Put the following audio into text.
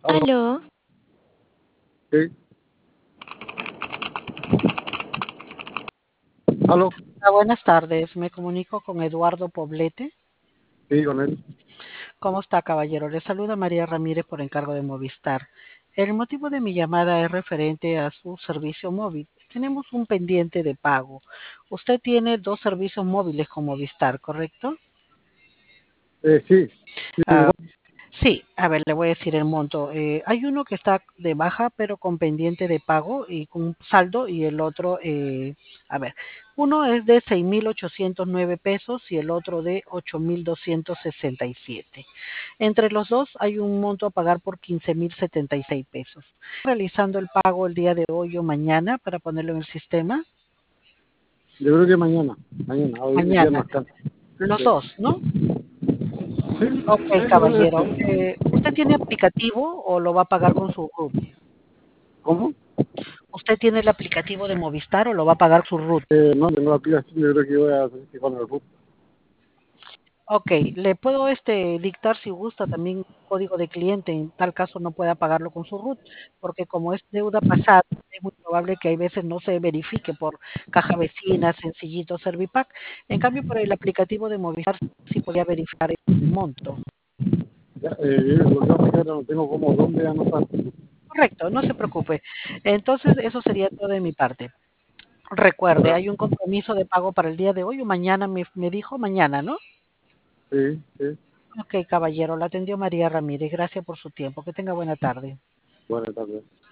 Aló, Aló, sí, aló, Buenas tardes, me comunico con Eduardo Poblete. sí, con él. ¿Cómo está, caballero? Le saluda María Ramírez por encargo de Movistar. El motivo de mi llamada es referente a su servicio móvil. Tenemos un pendiente de pago. Usted tiene dos servicios móviles con Movistar, ¿correcto? Sí, sí, Ah, igual, sí, a ver, le voy a decir el monto. Hay uno que está de baja, pero con pendiente de pago y con un saldo, y el otro, a ver, uno es de 6.809 pesos y el otro de 8.267. Entre los dos hay un monto a pagar por 15.076 pesos. Realizando el pago el día de hoy o mañana para ponerlo en el sistema. yo creo que mañana, hoy día no Mañana, alcanza. los Sí, dos, ¿no? sí, Ok, caballero. ¿Usted tiene aplicativo o lo va a pagar con su RUT? ¿Cómo? ¿Usted tiene el aplicativo de Movistar o lo va a pagar su RUT? No, tengo la aplicación, yo creo que voy a hacer que con el RUT. Ok, le puedo dictar si gusta también código de cliente, en tal caso no pueda pagarlo con su RUT, porque como es deuda pasada, es muy probable que hay veces no se verifique por caja vecina, sencillito, Servipack. En cambio, por el aplicativo de Movistar sí podía verificar el monto. Ya, lo que pasa es que ahora no tengo como dónde anotar. Correcto, no se preocupe. Entonces, eso sería todo de mi parte. Recuerde, Bueno, hay un compromiso de pago para el día de hoy o mañana, me dijo mañana, ¿no? sí, sí, Ok, caballero, la atendió María Ramírez. Gracias por su tiempo. Que tenga buena tarde. buenas tardes.